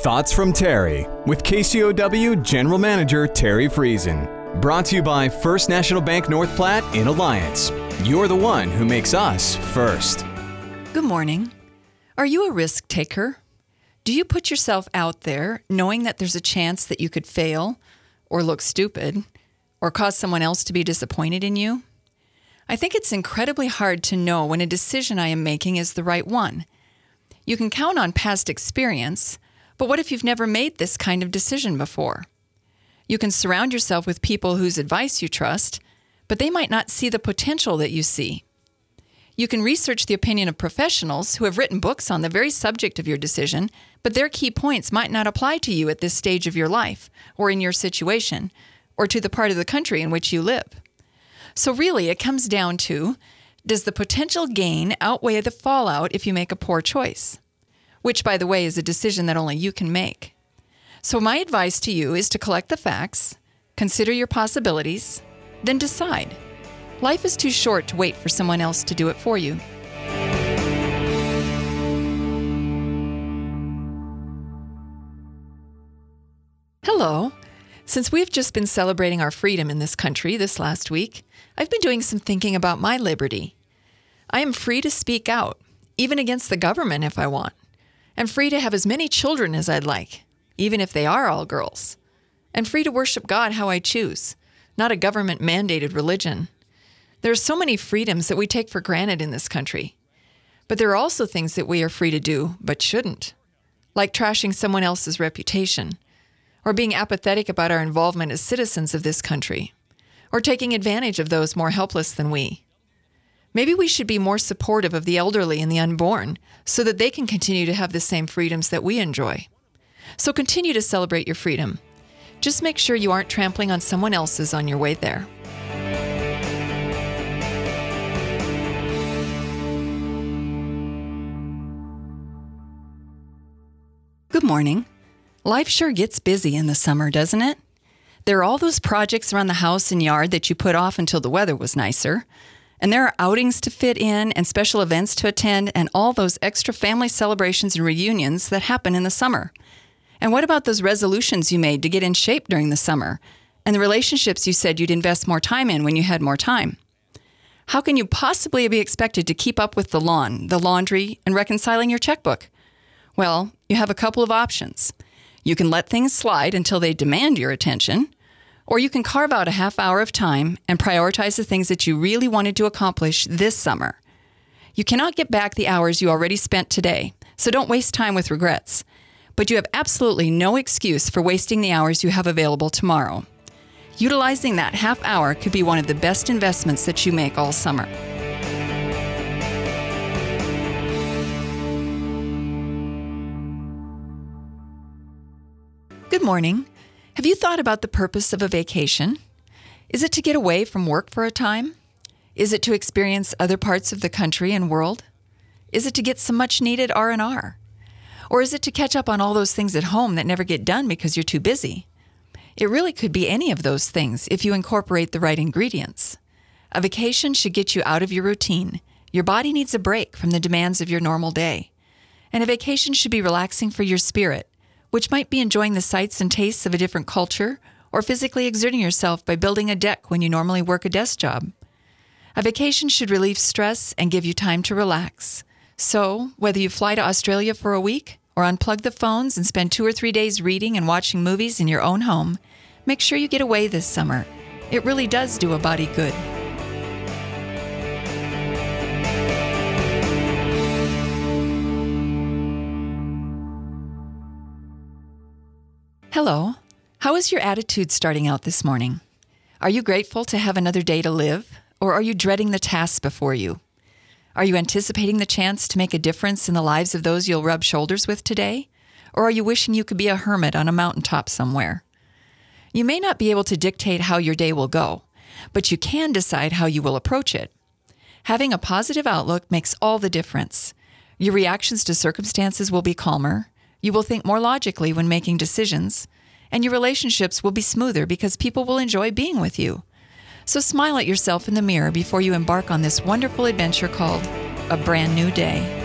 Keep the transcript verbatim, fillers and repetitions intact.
Thoughts from Terry with K C O W General Manager Terry Friesen. Brought to you by First National Bank North Platte in Alliance. You're the one who makes us first. Good morning. Are you a risk taker? Do you put yourself out there knowing that there's a chance that you could fail or look stupid or cause someone else to be disappointed in you? I think it's incredibly hard to know when a decision I am making is the right one. You can count on past experience, but what if you've never made this kind of decision before? You can surround yourself with people whose advice you trust, but they might not see the potential that you see. You can research the opinion of professionals who have written books on the very subject of your decision, but their key points might not apply to you at this stage of your life, or in your situation, or to the part of the country in which you live. So really, it comes down to, does the potential gain outweigh the fallout if you make a poor choice? Which, by the way, is a decision that only you can make. So my advice to you is to collect the facts, consider your possibilities, then decide. Life is too short to wait for someone else to do it for you. Hello. Since we've just been celebrating our freedom in this country this last week, I've been doing some thinking about my liberty. I am free to speak out, even against the government if I want. I'm free to have as many children as I'd like, even if they are all girls. And free to worship God how I choose, not a government-mandated religion. There are so many freedoms that we take for granted in this country. But there are also things that we are free to do, but shouldn't. Like trashing someone else's reputation, or being apathetic about our involvement as citizens of this country, or taking advantage of those more helpless than we. Maybe we should be more supportive of the elderly and the unborn so that they can continue to have the same freedoms that we enjoy. So continue to celebrate your freedom. Just make sure you aren't trampling on someone else's on your way there. Good morning. Life sure gets busy in the summer, doesn't it? There are all those projects around the house and yard that you put off until the weather was nicer. And there are outings to fit in and special events to attend and all those extra family celebrations and reunions that happen in the summer. And what about those resolutions you made to get in shape during the summer and the relationships you said you'd invest more time in when you had more time? How can you possibly be expected to keep up with the lawn, the laundry, and reconciling your checkbook? Well, you have a couple of options. You can let things slide until they demand your attention, or you can carve out a half hour of time and prioritize the things that you really wanted to accomplish this summer. You cannot get back the hours you already spent today, so don't waste time with regrets. But you have absolutely no excuse for wasting the hours you have available tomorrow. Utilizing that half hour could be one of the best investments that you make all summer. Good morning. Have you thought about the purpose of a vacation? Is it to get away from work for a time? Is it to experience other parts of the country and world? Is it to get some much-needed R and R? Or is it to catch up on all those things at home that never get done because you're too busy? It really could be any of those things if you incorporate the right ingredients. A vacation should get you out of your routine. Your body needs a break from the demands of your normal day. And a vacation should be relaxing for your spirit, which might be enjoying the sights and tastes of a different culture or physically exerting yourself by building a deck when you normally work a desk job. A vacation should relieve stress and give you time to relax. So, whether you fly to Australia for a week or unplug the phones and spend two or three days reading and watching movies in your own home, make sure you get away this summer. It really does do a body good. Hello. How is your attitude starting out this morning? Are you grateful to have another day to live, or are you dreading the tasks before you? Are you anticipating the chance to make a difference in the lives of those you'll rub shoulders with today? Or are you wishing you could be a hermit on a mountaintop somewhere? You may not be able to dictate how your day will go, but you can decide how you will approach it. Having a positive outlook makes all the difference. Your reactions to circumstances will be calmer, you will think more logically when making decisions, and your relationships will be smoother because people will enjoy being with you. So smile at yourself in the mirror before you embark on this wonderful adventure called a brand new day.